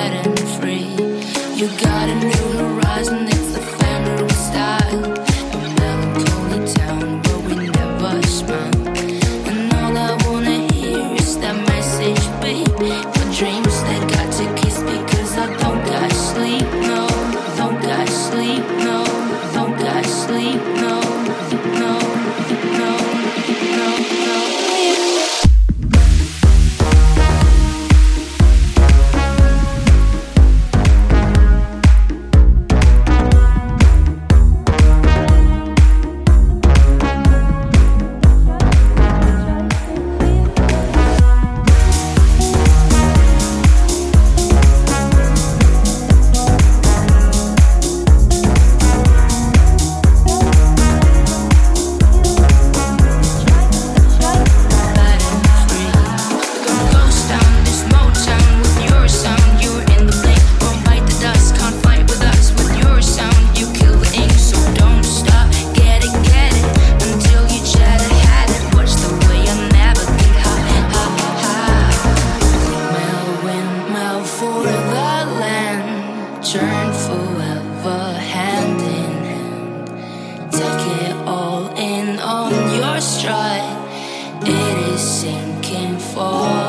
bad and free. You got a new horizon, it's the family style. A melancholy town where we never smile. And all I wanna hear is that message, babe. My dreams, they got to kiss because I don't got sleep, no. Don't got sleep, no. Don't got sleep, no. No, no, no, no. Turn forever hand in hand. Take it all in on your stride. It is sinking for